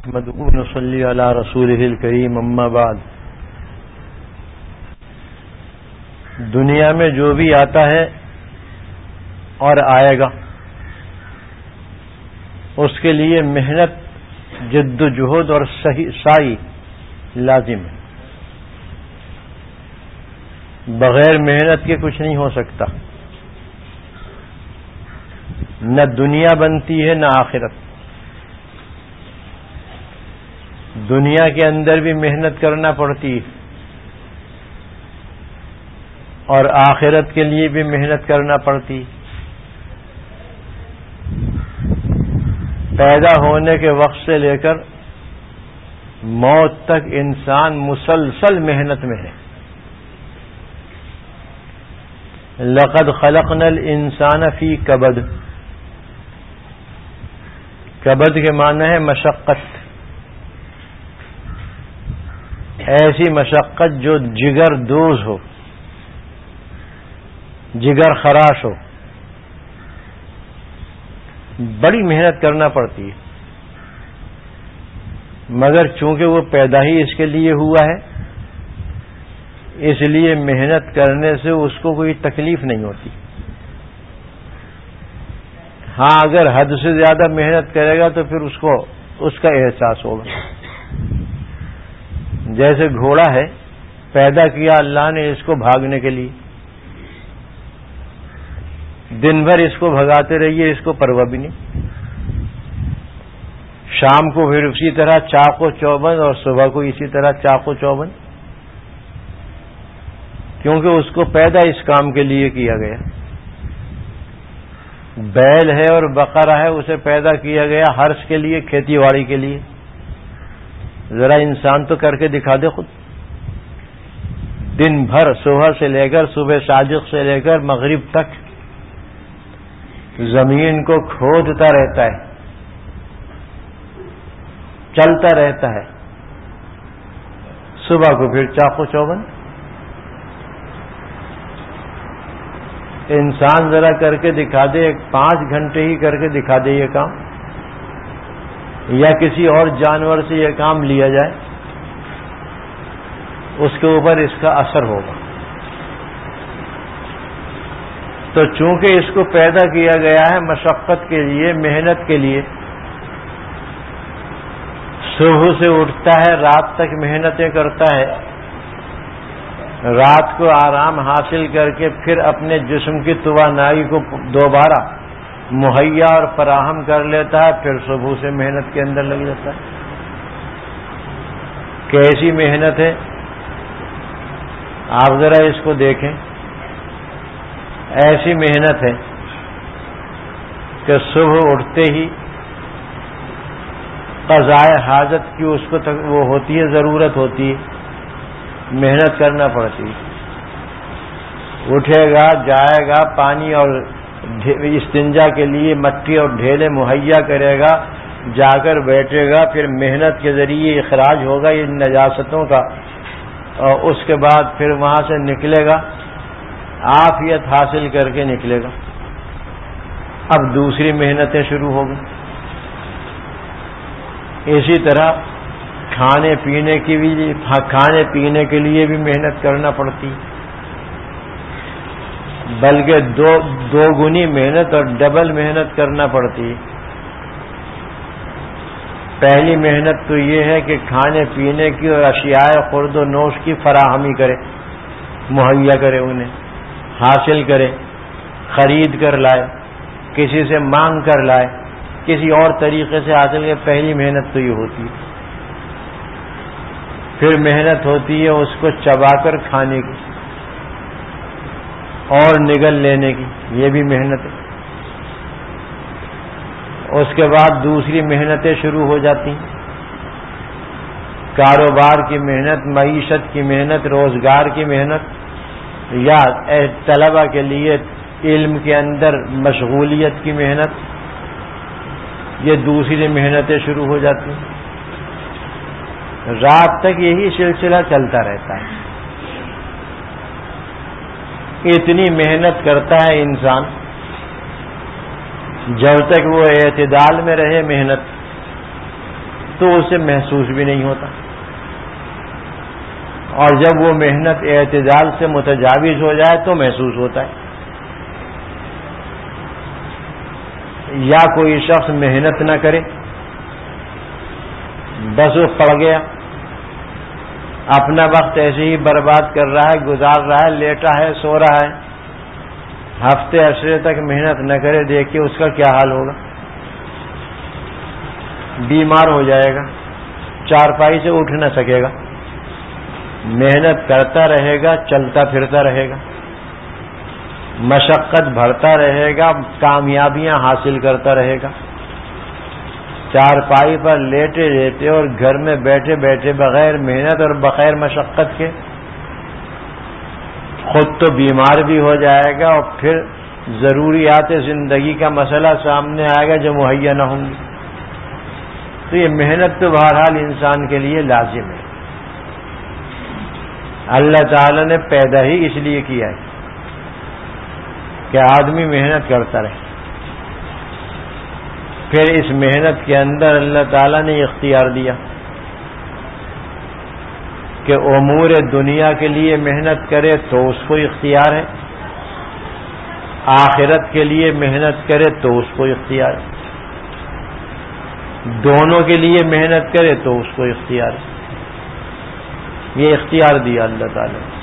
نحمده ونصلي على رسوله الكريم اما بعد. دنیا میں جو بھی آتا ہے اور آئے گا اس کے لیے محنت، جد و جہد اور سعی لازم ہے. بغیر محنت کے کچھ نہیں ہو سکتا. نہ دنیا بنتی ہے نہ آخرت. دنیا کے اندر بھی محنت کرنا پڑتی ہے اور آخرت کے لیے بھی محنت کرنا پڑتی. پیدا ہونے کے وقت سے لے کر موت تک انسان مسلسل محنت میں ہے. لقد خلقنا الانسان فی کبد. کبد کے معنی ہے مشقت. ایسی مشقت جو جگر دوز ہو، جگر خراش ہو. بڑی محنت کرنا پڑتی ہے، مگر چونکہ وہ پیدا ہی اس کے لیے ہوا ہے اس لیے محنت کرنے سے اس کو کوئی تکلیف نہیں ہوتی. ہاں اگر حد سے زیادہ محنت کرے گا تو پھر اس کا احساس ہوگا. جیسے گھوڑا ہے، پیدا کیا اللہ نے اس کو بھاگنے کے لیے، دن بھر اس کو بھگاتے رہیے، اس کو پرواہ بھی نہیں. شام کو پھر اسی طرح چاق و چوبند اور صبح کو اسی طرح چاق و چوبند، کیونکہ اس کو پیدا اس کام کے لیے کیا گیا. بیل ہے اور بقرہ ہے، اسے پیدا کیا گیا حرث کے لیے، کھیتی باڑی کے لیے. ذرا انسان تو کر کے دکھا دے خود. دن بھر صبح سے لے کر صبح صادق سے لے کر مغرب تک زمین کو کھودتا رہتا ہے، چلتا رہتا ہے. صبح کو پھر چاق و چوبند. انسان ذرا کر کے دکھا دے، 5 گھنٹے ہی کر کے دکھا دے یہ کام، یا کسی اور جانور سے یہ کام لیا جائے، اس کے اوپر اس کا اثر ہوگا. تو چونکہ اس کو پیدا کیا گیا ہے مشقت کے لیے، محنت کے لیے، صبح سے اٹھتا ہے رات تک محنتیں کرتا ہے، رات کو آرام حاصل کر کے پھر اپنے جسم کی توانائی کو دوبارہ مہیا اور فراہم کر لیتا ہے، پھر صبح سے محنت کے اندر لگ جاتا ہے. کیسی محنت ہے آپ ذرا اس کو دیکھیں. ایسی محنت ہے کہ صبح اٹھتے ہی قضائے حاجت کی اس کو وہ ہوتی ہے، ضرورت ہوتی ہے، محنت کرنا پڑتی ہے. اٹھے گا، جائے گا، پانی اور استنجا کے لیے مٹی اور ڈھیلے مہیا کرے گا، جا کر بیٹھے گا، پھر محنت کے ذریعے اخراج ہوگا ان نجاستوں کا، اور اس کے بعد پھر وہاں سے نکلے گا، عافیت حاصل کر کے نکلے گا. اب دوسری محنتیں شروع ہو گئی. اسی طرح کھانے پینے کے لیے بھی محنت کرنا پڑتی، بلکہ دو گنی محنت اور ڈبل محنت کرنا پڑتی. پہلی محنت تو یہ ہے کہ کھانے پینے کی اور اشیاء خورد و نوش کی فراہمی کرے، مہیا کرے، انہیں حاصل کرے، خرید کر لائے، کسی سے مانگ کر لائے، کسی اور طریقے سے حاصل کرے. پہلی محنت تو یہ ہوتی ہے. پھر محنت ہوتی ہے اس کو چبا کر کھانے کی اور نگل لینے کی، یہ بھی محنت ہے. اس کے بعد دوسری محنتیں شروع ہو جاتی ہیں. کاروبار کی محنت، معیشت کی محنت، روزگار کی محنت، یا طلبہ کے لیے علم کے اندر مشغولیت کی محنت، یہ دوسری محنتیں شروع ہو جاتی ہیں. رات تک یہی سلسلہ چلتا رہتا ہے. اتنی محنت کرتا ہے انسان، جب تک وہ اعتدال میں رہے محنت، تو اسے محسوس بھی نہیں ہوتا، اور جب وہ محنت اعتدال سے متجاوز ہو جائے تو محسوس ہوتا ہے۔ یا کوئی شخص محنت نہ کرے، بس وہ پڑ گیا، اپنا وقت ایسے ہی برباد کر رہا ہے، گزار رہا ہے، لیٹا ہے، سو رہا ہے، ہفتے عشرے تک محنت نہ کرے، دیکھیے اس کا کیا حال ہوگا، بیمار ہو جائے گا، چارپائی سے اٹھ نہ سکے گا، محنت کرتا رہے گا، چلتا پھرتا رہے گا، مشقت بڑھتا رہے گا، کامیابیاں حاصل کرتا رہے گا، چارپائی پر لیٹے لیٹے اور گھر میں بیٹھے بیٹھے بغیر محنت اور بغیر مشقت کے خود تو بیمار بھی ہو جائے گا، اور پھر ضروریات زندگی کا مسئلہ سامنے آئے گا جو مہیا نہ ہوں گی۔ تو یہ محنت تو بہرحال انسان کے لیے لازم ہے، اللہ تعالی نے پیدا ہی اس لیے کیا ہے کہ آدمی محنت کرتا رہے۔ پھر اس محنت کے اندر اللہ تعالیٰ نے اختیار دیا کہ امور دنیا کے لیے محنت کرے تو اس کو اختیار ہے، آخرت کے لیے محنت کرے تو اس کو اختیار ہے، دونوں کے لیے محنت کرے تو اس کو اختیار ہے۔ یہ اختیار دیا اللہ تعالیٰ نے۔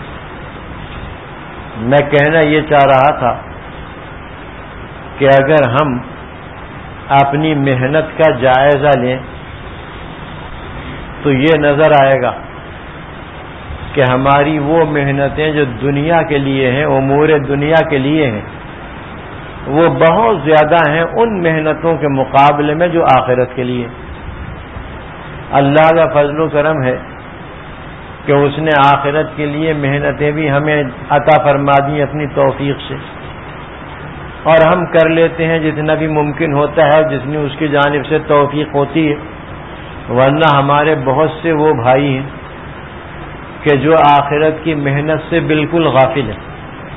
میں کہنا یہ چاہ رہا تھا کہ اگر ہم اپنی محنت کا جائزہ لیں تو یہ نظر آئے گا کہ ہماری وہ محنتیں جو دنیا کے لیے ہیں، امور دنیا کے لیے ہیں، وہ بہت زیادہ ہیں ان محنتوں کے مقابلے میں جو آخرت کے لیے۔ اللہ کا فضل و کرم ہے کہ اس نے آخرت کے لیے محنتیں بھی ہمیں عطا فرما دی اپنی توفیق سے، اور ہم کر لیتے ہیں جتنا بھی ممکن ہوتا ہے، جتنی اس کی جانب سے توفیق ہوتی ہے، ورنہ ہمارے بہت سے وہ بھائی ہیں کہ جو آخرت کی محنت سے بالکل غافل ہیں،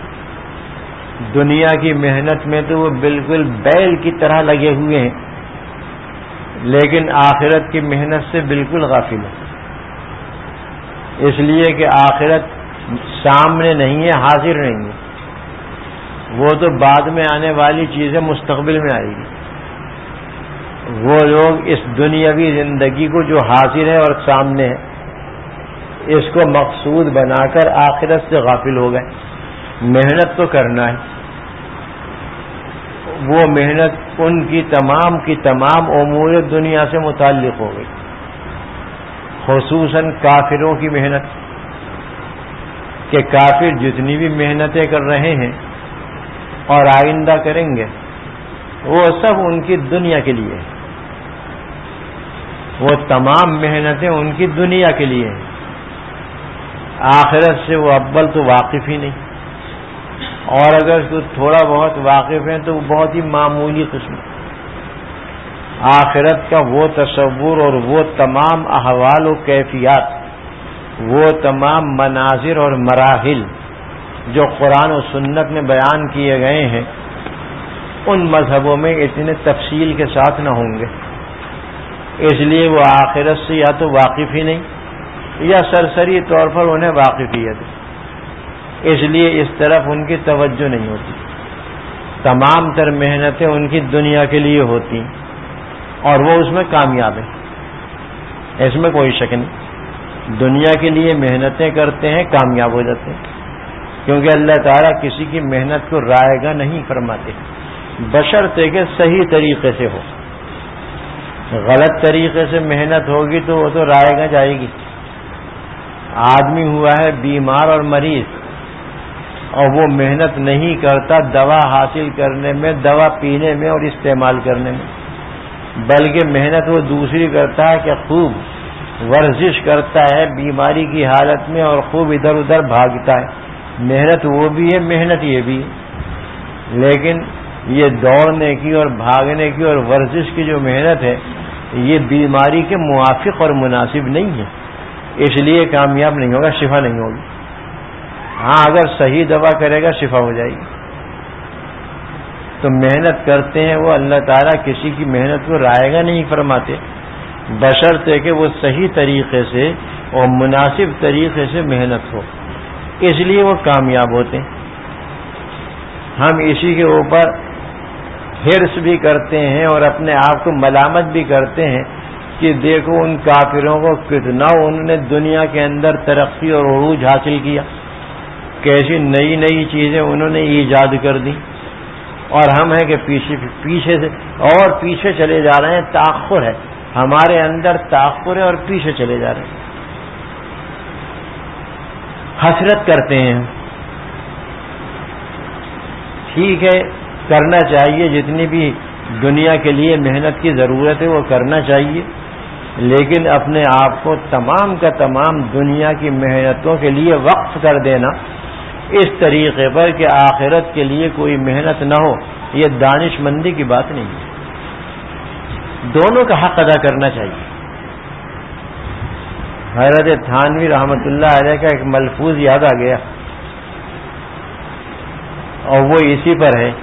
دنیا کی محنت میں تو وہ بالکل بیل کی طرح لگے ہوئے ہیں، لیکن آخرت کی محنت سے بالکل غافل ہیں، اس لیے کہ آخرت سامنے نہیں ہے، حاضر نہیں ہے، وہ تو بعد میں آنے والی چیزیں مستقبل میں آئے گی۔ وہ لوگ اس دنیاوی زندگی کو جو حاضر ہے اور سامنے ہے، اس کو مقصود بنا کر آخرت سے غافل ہو گئے۔ محنت تو کرنا ہے، وہ محنت ان کی تمام امور دنیا سے متعلق ہو گئی، خصوصاً کافروں کی محنت، کہ کافر جتنی بھی محنتیں کر رہے ہیں اور آئندہ کریں گے وہ سب ان کی دنیا کے لیے ہیں، وہ تمام محنتیں ان کی دنیا کے لیے ہیں، آخرت سے وہ اول تو واقف ہی نہیں، اور اگر تھوڑا بہت واقف ہیں تو وہ بہت ہی معمولی قسم۔ آخرت کا وہ تصور اور وہ تمام احوال و کیفیات، وہ تمام مناظر اور مراحل جو قرآن و سنت میں بیان کیے گئے ہیں، ان مذہبوں میں اتنے تفصیل کے ساتھ نہ ہوں گے، اس لیے وہ آخرت سے یا تو واقف ہی نہیں یا سرسری طور پر انہیں واقفیت ہے، اس لیے اس طرف ان کی توجہ نہیں ہوتی۔ تمام تر محنتیں ان کی دنیا کے لیے ہوتی اور وہ اس میں کامیاب ہیں، اس میں کوئی شک نہیں، دنیا کے لیے محنتیں کرتے ہیں، کامیاب ہو جاتے ہیں، کیونکہ اللہ تعالیٰ کسی کی محنت کو رائے گا نہیں فرماتے، بشرطے کہ صحیح طریقے سے ہو۔ غلط طریقے سے محنت ہوگی تو وہ تو رائے گا جائے گی۔ آدمی ہوا ہے بیمار اور مریض، اور وہ محنت نہیں کرتا دوا حاصل کرنے میں، دوا پینے میں اور استعمال کرنے میں، بلکہ محنت وہ دوسری کرتا ہے کہ خوب ورزش کرتا ہے بیماری کی حالت میں اور خوب ادھر ادھر بھاگتا ہے، محنت وہ بھی ہے، محنت یہ بھی ہے، لیکن یہ دوڑنے کی اور بھاگنے کی اور ورزش کی جو محنت ہے یہ بیماری کے موافق اور مناسب نہیں ہے، اس لیے کامیاب نہیں ہوگا، شفا نہیں ہوگی۔ ہاں اگر صحیح دوا کرے گا شفا ہو جائے گی۔ تو محنت کرتے ہیں وہ، اللہ تعالیٰ کسی کی محنت کو رائے گا نہیں فرماتے، بشرطے کہ وہ صحیح طریقے سے اور مناسب طریقے سے محنت ہو، اس لیے وہ کامیاب ہوتے ہیں۔ ہم اسی کے اوپر حرص بھی کرتے ہیں اور اپنے آپ کو ملامت بھی کرتے ہیں کہ دیکھو ان کافروں کو کتنا انہوں نے دنیا کے اندر ترقی اور عروج حاصل کیا، کیسی نئی نئی چیزیں انہوں نے ایجاد کر دی، اور ہم ہیں کہ پیچھے سے اور پیچھے چلے جا رہے ہیں۔ تاخر ہے ہمارے اندر، تاخر ہے اور پیچھے چلے جا رہے ہیں۔ حسرت کرتے ہیں۔ ٹھیک ہے، کرنا چاہیے، جتنی بھی دنیا کے لیے محنت کی ضرورت ہے وہ کرنا چاہیے، لیکن اپنے آپ کو تمام کا تمام دنیا کی محنتوں کے لیے وقف کر دینا اس طریقے پر کہ آخرت کے لیے کوئی محنت نہ ہو، یہ دانش مندی کی بات نہیں ہے۔ دونوں کا حق ادا کرنا چاہیے۔ حضرت تھانوی رحمۃ اللہ علیہ کا ایک ملفوظ یاد آ گیا، اور وہ اسی پر ہے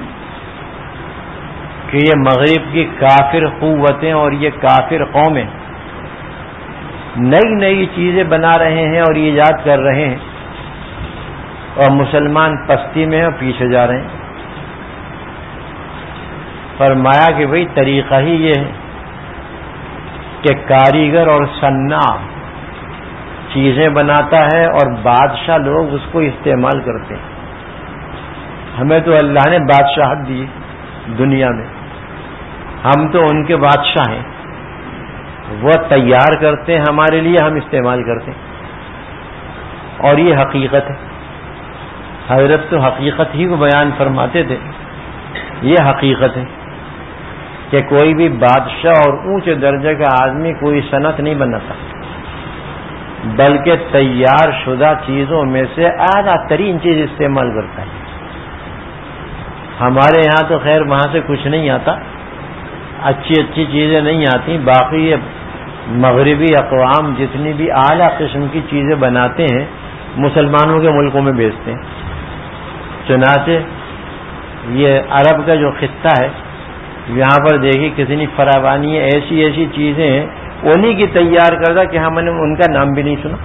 کہ یہ مغرب کی کافر قوتیں اور یہ کافر قومیں نئی نئی چیزیں بنا رہے ہیں اور ایجاد کر رہے ہیں، اور مسلمان پستی میں اور پیچھے جا رہے ہیں۔ فرمایا کہ بھئی طریقہ ہی یہ ہے کہ کاریگر اور صناع چیزیں بناتا ہے اور بادشاہ لوگ اس کو استعمال کرتے ہیں۔ ہمیں تو اللہ نے بادشاہت دی دنیا میں، ہم تو ان کے بادشاہ ہیں، وہ تیار کرتے ہیں ہمارے لیے، ہم استعمال کرتے ہیں، اور یہ حقیقت ہے۔ حضرت تو حقیقت ہی کو بیان فرماتے تھے، یہ حقیقت ہے کہ کوئی بھی بادشاہ اور اونچے درجے کا آدمی کوئی صنعت نہیں بناتا، بلکہ تیار شدہ چیزوں میں سے اعلیٰ ترین چیز استعمال کرتا ہے۔ ہمارے یہاں تو خیر وہاں سے کچھ نہیں آتا، اچھی اچھی چیزیں نہیں آتی، باقی یہ مغربی اقوام جتنی بھی اعلیٰ قسم کی چیزیں بناتے ہیں مسلمانوں کے ملکوں میں بیچتے ہیں۔ چنانچہ یہ عرب کا جو خطہ ہے یہاں پر دیکھیے کتنی فراوانی ہے، ایسی ایسی چیزیں ہیں انہی کی تیار کردہ کہ ہم نے ان کا نام بھی نہیں سنا،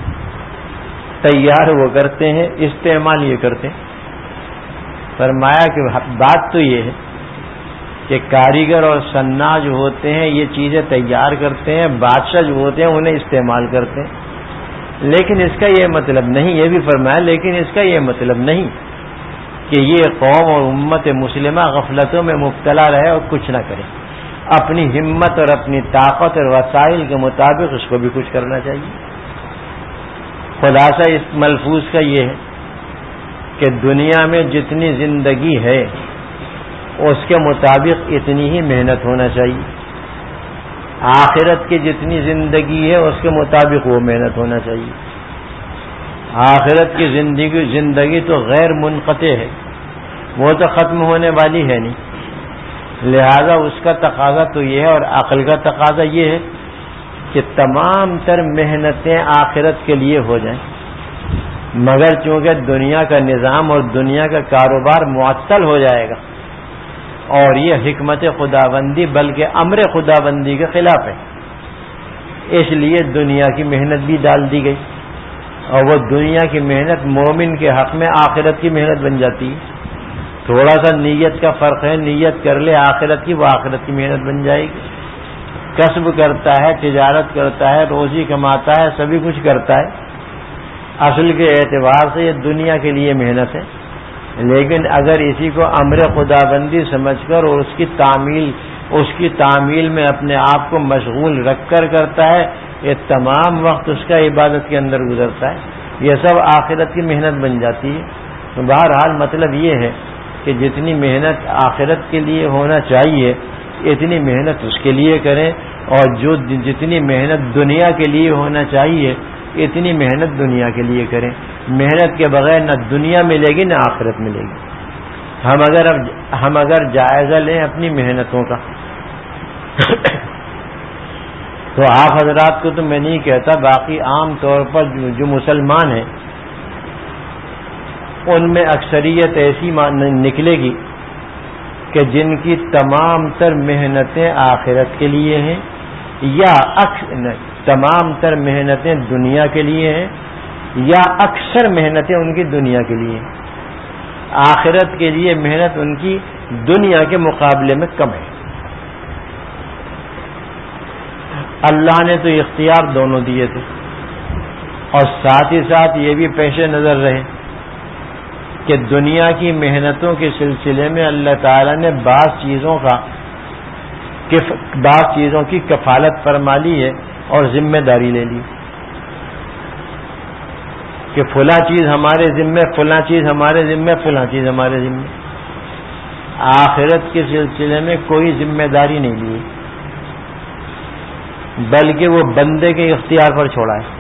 تیار وہ کرتے ہیں، استعمال یہ کرتے ہیں۔ فرمایا کہ بات تو یہ ہے کہ کاریگر اور صناع جو ہوتے ہیں یہ چیزیں تیار کرتے ہیں، بادشاہ جو ہوتے ہیں انہیں استعمال کرتے ہیں، لیکن اس کا یہ مطلب نہیں، یہ بھی فرمایا لیکن اس کا یہ مطلب نہیں کہ یہ قوم اور امت مسلمہ غفلتوں میں مبتلا رہے اور کچھ نہ کرے، اپنی ہمت اور اپنی طاقت اور وسائل کے مطابق اس کو بھی کچھ کرنا چاہیے۔ خلاصہ اس ملفوظ کا یہ ہے کہ دنیا میں جتنی زندگی ہے اس کے مطابق اتنی ہی محنت ہونا چاہیے، آخرت کی جتنی زندگی ہے اس کے مطابق وہ محنت ہونا چاہیے۔ آخرت کی زندگی تو غیر منقطع ہے، وہ تو ختم ہونے والی ہے نہیں، لہذا اس کا تقاضا تو یہ ہے، اور عقل کا تقاضا یہ ہے کہ تمام تر محنتیں آخرت کے لیے ہو جائیں، مگر چونکہ دنیا کا نظام اور دنیا کا کاروبار معطل ہو جائے گا، اور یہ حکمت خداوندی بلکہ امر خداوندی کے خلاف ہے، اس لیے دنیا کی محنت بھی ڈال دی گئی، اور وہ دنیا کی محنت مومن کے حق میں آخرت کی محنت بن جاتی ہے۔ تھوڑا سا نیت کا فرق ہے، نیت کر لے آخرت کی، وہ آخرت کی محنت بن جائے گی۔ کسب کرتا ہے، تجارت کرتا ہے، روزی کماتا ہے، سبھی کچھ کرتا ہے، اصل کے اعتبار سے یہ دنیا کے لیے محنت ہے، لیکن اگر اسی کو امر خداوندی سمجھ کر اور اس کی تعمیل میں اپنے آپ کو مشغول رکھ کر کرتا ہے، یہ تمام وقت اس کا عبادت کے اندر گزرتا ہے، یہ سب آخرت کی محنت بن جاتی ہے۔ تو بہرحال مطلب یہ ہے کہ جتنی محنت آخرت کے لیے ہونا چاہیے اتنی محنت اس کے لیے کریں، اور جو جتنی محنت دنیا کے لیے ہونا چاہیے اتنی محنت دنیا کے لیے کریں۔ محنت کے بغیر نہ دنیا ملے گی نہ آخرت ملے گی۔ ہم اگر جائزہ لیں اپنی محنتوں کا تو آپ حضرات کو تو میں نہیں کہتا، باقی عام طور پر جو مسلمان ہیں ان میں اکثریت ایسی نکلے گی کہ جن کی تمام تر محنتیں آخرت کے لیے ہیں، یا تمام تر محنتیں دنیا کے لیے ہیں یا اکثر محنتیں ان کی دنیا کے لیے ہیں. آخرت کے لیے محنت ان کی دنیا کے مقابلے میں کم ہے. اللہ نے تو اختیار دونوں دیے تھے اور ساتھ ہی ساتھ یہ بھی پیش نظر رہے کہ دنیا کی محنتوں کے سلسلے میں اللہ تعالیٰ نے بعض چیزوں کی کفالت فرما لی ہے اور ذمہ داری لے لی کہ فلاں چیز ہمارے ذمے، فلاں چیز ہمارے ذمے، فلاں چیز ہمارے ذمے. آخرت کے سلسلے میں کوئی ذمہ داری نہیں لی بلکہ وہ بندے کے اختیار پر چھوڑا ہے،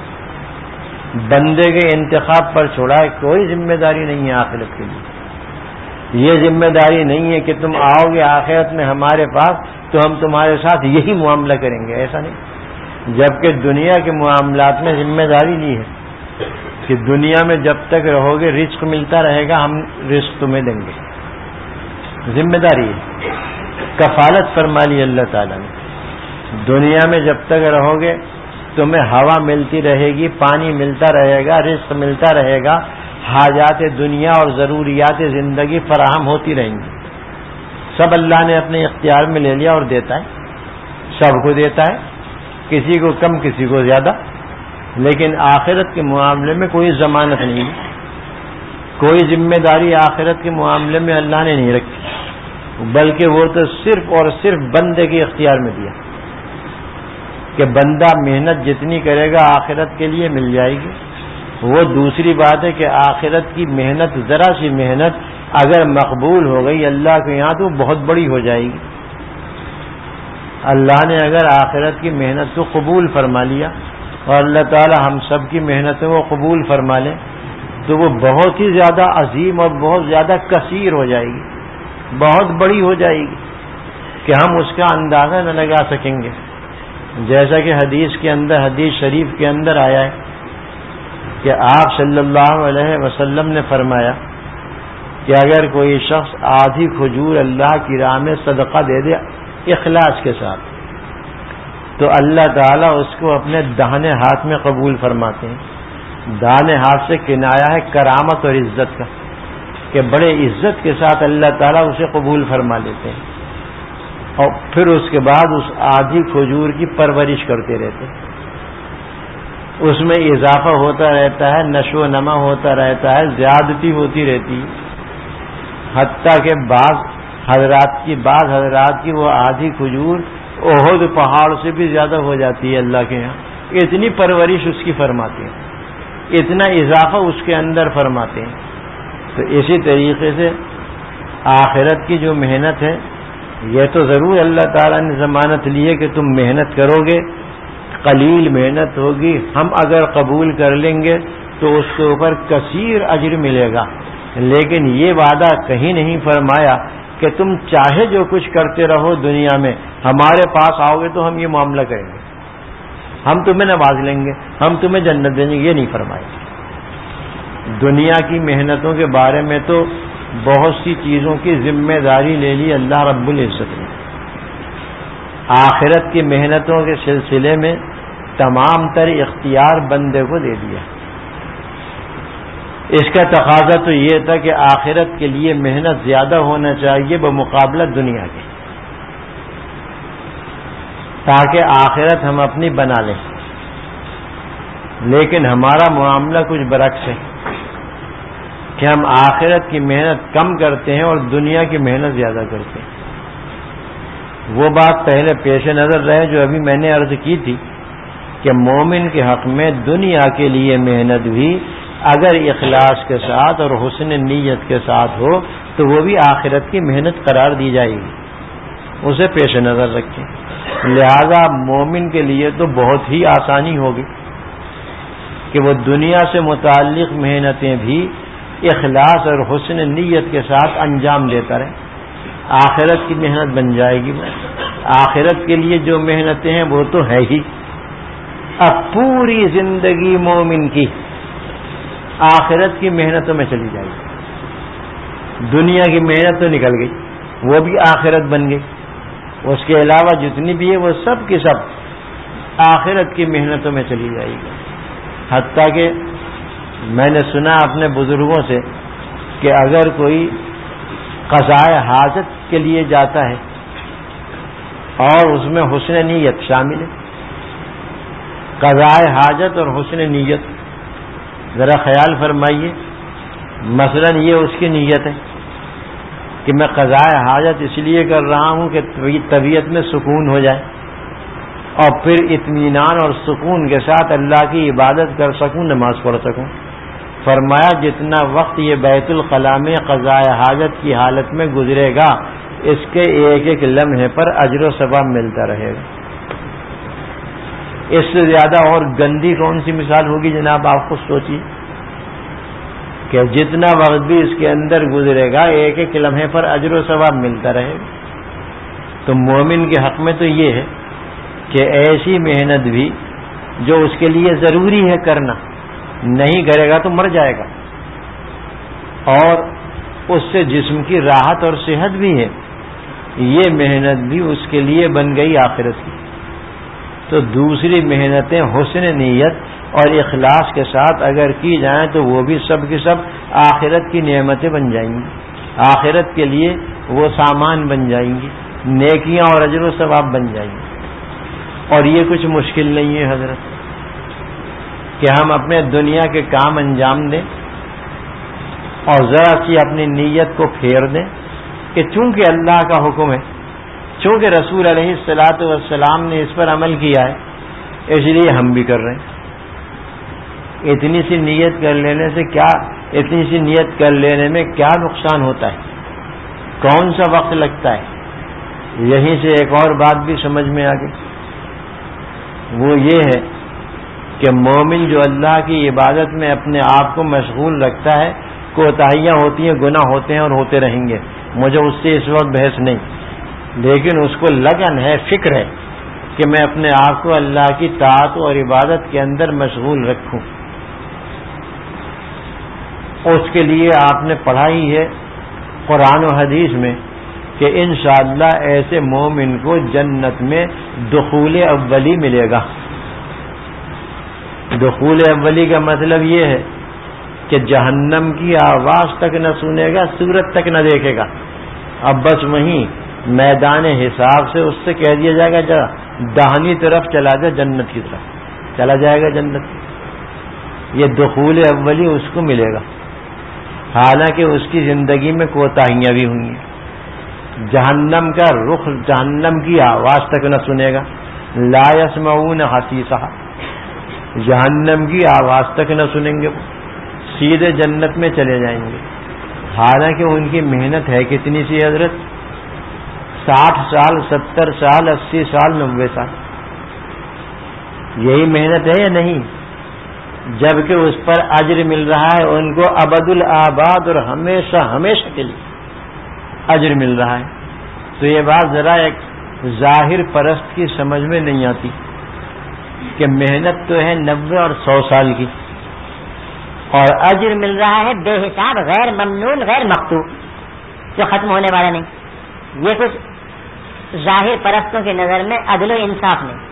بندے کے انتخاب پر چھوڑا ہے. کوئی ذمہ داری نہیں ہے آخرت کے لیے. یہ ذمہ داری نہیں ہے کہ تم آؤ گے آخرت میں ہمارے پاس تو ہم تمہارے ساتھ یہی معاملہ کریں گے، ایسا نہیں. جبکہ دنیا کے معاملات میں ذمہ داری لی ہے کہ دنیا میں جب تک رہو گے رزق ملتا رہے گا، ہم رزق تمہیں دیں گے. ذمہ داری ہے، کفالت فرما لی اللہ تعالیٰ نے. دنیا میں جب تک رہو گے تمہیں ہوا ملتی رہے گی، پانی ملتا رہے گا، رزق ملتا رہے گا، حاجات دنیا اور ضروریات زندگی فراہم ہوتی رہیں گی. سب اللہ نے اپنے اختیار میں لے لیا اور دیتا ہے، سب کو دیتا ہے، کسی کو کم کسی کو زیادہ. لیکن آخرت کے معاملے میں کوئی ضمانت نہیں، کوئی ذمہ داری آخرت کے معاملے میں اللہ نے نہیں رکھی، بلکہ وہ تو صرف اور صرف بندے کے اختیار میں دیا کہ بندہ محنت جتنی کرے گا آخرت کے لیے مل جائے گی. وہ دوسری بات ہے کہ آخرت کی محنت، ذرا سی محنت اگر مقبول ہو گئی اللہ کے یہاں تو بہت بڑی ہو جائے گی. اللہ نے اگر آخرت کی محنت کو قبول فرما لیا اور اللہ تعالی ہم سب کی محنتوں کو قبول فرما لیں تو وہ بہت ہی زیادہ عظیم اور بہت زیادہ کثیر ہو جائے گی، بہت بڑی ہو جائے گی کہ ہم اس کا اندازہ نہ لگا سکیں گے. جیسا کہ حدیث شریف کے اندر آیا ہے کہ آپ صلی اللہ علیہ وسلم نے فرمایا کہ اگر کوئی شخص آدھی کھجور اللہ کی راہ میں صدقہ دے دے اخلاص کے ساتھ تو اللہ تعالیٰ اس کو اپنے داہنے ہاتھ میں قبول فرماتے ہیں. داہنے ہاتھ سے کنایا ہے کرامت اور عزت کا کہ بڑے عزت کے ساتھ اللہ تعالیٰ اسے قبول فرما لیتے ہیں اور پھر اس کے بعد اس آدھی کھجور کی پرورش کرتے رہتے ہیں. اس میں اضافہ ہوتا رہتا ہے، نشو و نما ہوتا رہتا ہے، زیادتی ہوتی رہتی ہے، حتیٰ کہ بعض حضرات کی وہ آدھی کھجور احد پہاڑ سے بھی زیادہ ہو جاتی ہے اللہ کے یہاں. اتنی پرورش اس کی فرماتے ہیں، اتنا اضافہ اس کے اندر فرماتے ہیں. تو اسی طریقے سے آخرت کی جو محنت ہے یہ تو ضرور اللہ تعالیٰ نے ضمانت لی ہے کہ تم محنت کرو گے، قلیل محنت ہوگی، ہم اگر قبول کر لیں گے تو اس کے اوپر کثیر اجر ملے گا. لیکن یہ وعدہ کہیں نہیں فرمایا کہ تم چاہے جو کچھ کرتے رہو دنیا میں، ہمارے پاس آؤ گے تو ہم یہ معاملہ کریں گے، ہم تمہیں نواز لیں گے، ہم تمہیں جنت دیں گے. یہ نہیں فرمایا. دنیا کی محنتوں کے بارے میں تو بہت سی چیزوں کی ذمہ داری لے لی اللہ رب العزت نے. آخرت کی محنتوں کے سلسلے میں تمام تر اختیار بندے کو دے دیا. اس کا تقاضا تو یہ تھا کہ آخرت کے لیے محنت زیادہ ہونا چاہیے بمقابلہ دنیا کے، تاکہ آخرت ہم اپنی بنا لیں. لیکن ہمارا معاملہ کچھ برعکس ہے کہ ہم آخرت کی محنت کم کرتے ہیں اور دنیا کی محنت زیادہ کرتے ہیں. وہ بات پہلے پیش نظر رہے جو ابھی میں نے عرض کی تھی کہ مومن کے حق میں دنیا کے لیے محنت بھی اگر اخلاص کے ساتھ اور حسن نیت کے ساتھ ہو تو وہ بھی آخرت کی محنت قرار دی جائے گی. اسے پیش نظر رکھیں. لہذا مومن کے لیے تو بہت ہی آسانی ہوگی کہ وہ دنیا سے متعلق محنتیں بھی اخلاص اور حسن نیت کے ساتھ انجام دیتا رہے. آخرت کی محنت بن جائے گی. آخرت کے لیے جو محنتیں ہیں وہ تو ہے ہی. اب پوری زندگی مومن کی آخرت کی محنتوں میں چلی جائے گی. دنیا کی محنت تو نکل گئی، وہ بھی آخرت بن گئی. اس کے علاوہ جتنی بھی ہے وہ سب کی سب آخرت کی محنتوں میں چلی جائے گی. حتیٰ کہ میں نے سنا اپنے بزرگوں سے کہ اگر کوئی قضاء حاجت کے لیے جاتا ہے اور اس میں حسن نیت شامل ہے، قضاء حاجت اور حسن نیت، ذرا خیال فرمائیے. مثلا یہ اس کی نیت ہے کہ میں قضاء حاجت اس لیے کر رہا ہوں کہ طبیعت میں سکون ہو جائے اور پھر اطمینان اور سکون کے ساتھ اللہ کی عبادت کر سکوں، نماز پڑھ سکوں. فرمایا جتنا وقت یہ بیت الخلاء میں قضاء حاجت کی حالت میں گزرے گا اس کے ایک ایک لمحے پر اجر و ثواب ملتا رہے گا. اس سے زیادہ اور گندی کون سی مثال ہوگی جناب؟ آپ خود سوچیے کہ جتنا وقت بھی اس کے اندر گزرے گا ایک ایک لمحے پر اجر و ثواب ملتا رہے گا. تو مومن کے حق میں تو یہ ہے کہ ایسی محنت بھی جو اس کے لیے ضروری ہے کرنا، نہیں کرے گا تو مر جائے گا، اور اس سے جسم کی راحت اور صحت بھی ہے، یہ محنت بھی اس کے لیے بن گئی آخرت کی. تو دوسری محنتیں حسن نیت اور اخلاص کے ساتھ اگر کی جائیں تو وہ بھی سب کی سب آخرت کی نعمتیں بن جائیں گی، آخرت کے لیے وہ سامان بن جائیں گی، نیکیاں اور اجر و ثواب بن جائیں گی. اور یہ کچھ مشکل نہیں ہے حضرت کہ ہم اپنے دنیا کے کام انجام دیں اور ذرا سی اپنی نیت کو پھیر دیں کہ چونکہ اللہ کا حکم ہے، چونکہ رسول علیہ الصلاۃ والسلام نے اس پر عمل کیا ہے، اس لیے ہم بھی کر رہے ہیں. اتنی سی نیت کر لینے سے کیا، اتنی سی نیت کر لینے میں کیا نقصان ہوتا ہے؟ کون سا وقت لگتا ہے؟ یہیں سے ایک اور بات بھی سمجھ میں آ گئی، وہ یہ ہے کہ مومن جو اللہ کی عبادت میں اپنے آپ کو مشغول رکھتا ہے، کوتاہیاں ہوتی ہیں، گناہ ہوتے ہیں اور ہوتے رہیں گے، مجھے اس سے اس وقت بحث نہیں، لیکن اس کو لگن ہے، فکر ہے کہ میں اپنے آپ کو اللہ کی طاعت اور عبادت کے اندر مشغول رکھوں. اس کے لیے آپ نے پڑھا ہی ہے قرآن و حدیث میں کہ انشاءاللہ ایسے مومن کو جنت میں دخول اولی ملے گا. دخول اولی کا مطلب یہ ہے کہ جہنم کی آواز تک نہ سنے گا، صورت تک نہ دیکھے گا، اب بس وہیں میدان حساب سے اس سے کہہ دیا جائے گا جا داہنی طرف چلا جا، جنت کی طرف چلا جائے گا جنت. یہ دخول اولی اس کو ملے گا، حالانکہ اس کی زندگی میں کوتاہیاں بھی ہوئی ہیں. جہنم کا رخ، جہنم کی آواز تک نہ سنے گا، لا یسمعون حسیسہا، جہنم کی آواز تک نہ سنیں گے، وہ سیدھے جنت میں چلے جائیں گے. حالانکہ ان کی محنت ہے کتنی سی حضرت؟ 60 سال، 70 سال، 80 سال، 90 سال، یہی محنت ہے یا نہیں؟ جبکہ اس پر اجر مل رہا ہے ان کو ابد الآباد اور ہمیشہ ہمیشہ کے لیے اجر مل رہا ہے. تو یہ بات ذرا ایک ظاہر پرست کی سمجھ میں نہیں آتی کہ محنت تو ہے 90 اور 100 سال کی اور اجر مل رہا ہے بے حساب، غیر ممنون، غیر مقطوع، جو ختم ہونے والا نہیں. یہ کچھ ظاہر پرستوں کی نظر میں عدل و انصاف نہیں.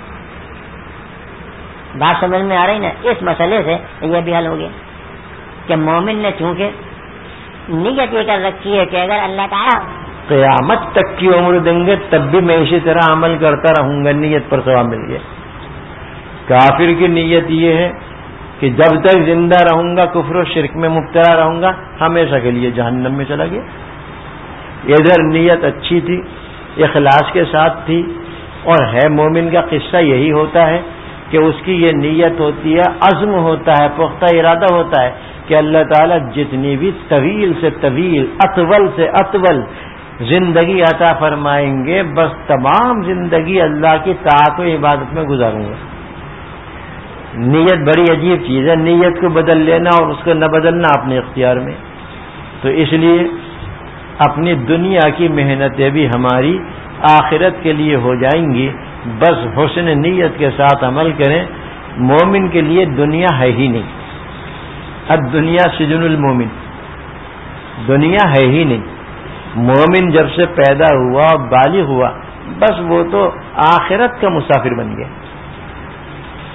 بات سمجھ میں آ رہی نا؟ اس مسئلے سے یہ بھی حل ہو گیا کہ مومن نے چونکہ نیت یہ کر رکھی ہے کہ اگر اللہ تعالیٰ قیامت تک کی عمر دیں گے تب بھی میں اسی طرح عمل کرتا رہوں گا، نیت پر ثواب مل گیا. کافر کی نیت یہ ہے کہ جب تک زندہ رہوں گا کفر و شرک میں مبتلا رہوں گا، ہمیشہ کے لیے جہنم میں چلا گیا. ادھر نیت اچھی تھی، اخلاص کے ساتھ تھی، اور ہے مومن کا قصہ یہی ہوتا ہے کہ اس کی یہ نیت ہوتی ہے، عزم ہوتا ہے، پختہ ارادہ ہوتا ہے کہ اللہ تعالیٰ جتنی بھی طویل سے طویل، اطول سے اطول زندگی عطا فرمائیں گے، بس تمام زندگی اللہ کی طاعت و عبادت میں گزاروں گا. نیت بڑی عجیب چیز ہے، نیت کو بدل لینا اور اس کو نہ بدلنا اپنے اختیار میں. تو اس لیے اپنی دنیا کی محنتیں بھی ہماری آخرت کے لیے ہو جائیں گی، بس حسن نیت کے ساتھ عمل کریں. مومن کے لیے دنیا ہے ہی نہیں. اب دنیا سجن المومن، دنیا ہے ہی نہیں. مومن جب سے پیدا ہوا اور بالغ ہوا، بس وہ تو آخرت کا مسافر بن گیا.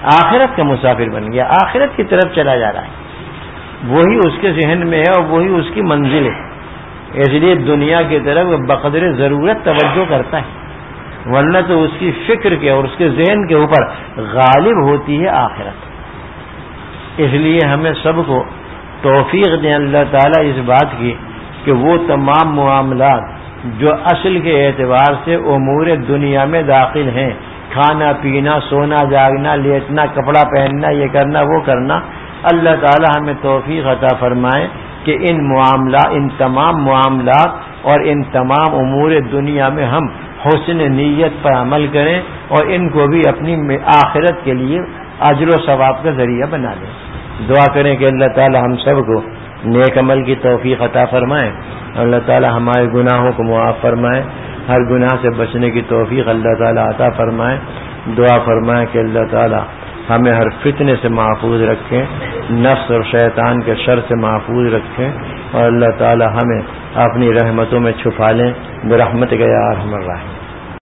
آخرت کا مسافر بن گیا، آخرت کی طرف چلا جا رہا ہے، وہی اس کے ذہن میں ہے اور وہی اس کی منزل ہے، اس لیے دنیا کی طرف بقدر ضرورت توجہ کرتا ہے، ورنہ تو اس کی فکر کے اور اس کے ذہن کے اوپر غالب ہوتی ہے آخرت۔ اس لیے ہمیں سب کو توفیق دیں اللہ تعالیٰ اس بات کی کہ وہ تمام معاملات جو اصل کے اعتبار سے امور دنیا میں داخل ہیں، کھانا پینا، سونا جاگنا، لیٹنا، کپڑا پہننا، یہ کرنا وہ کرنا، اللہ تعالی ہمیں توفیق عطا فرمائے کہ ان تمام معاملات اور ان تمام امور دنیا میں ہم حسن نیت پر عمل کریں اور ان کو بھی اپنی آخرت کے لیے اجر و ثواب کا ذریعہ بنا لیں۔ دعا کریں کہ اللہ تعالی ہم سب کو نیک عمل کی توفیق عطا فرمائے، اللہ تعالی ہمارے گناہوں کو معاف فرمائے، ہر گناہ سے بچنے کی توفیق اللہ تعالی عطا فرمائے۔ دعا فرمائے کہ اللہ تعالی ہمیں ہر فتنے سے محفوظ رکھیں، نفس اور شیطان کے شر سے محفوظ رکھیں، اور اللہ تعالی ہمیں اپنی رحمتوں میں چھپا لیں برحمتک یا ارحم الراحمین۔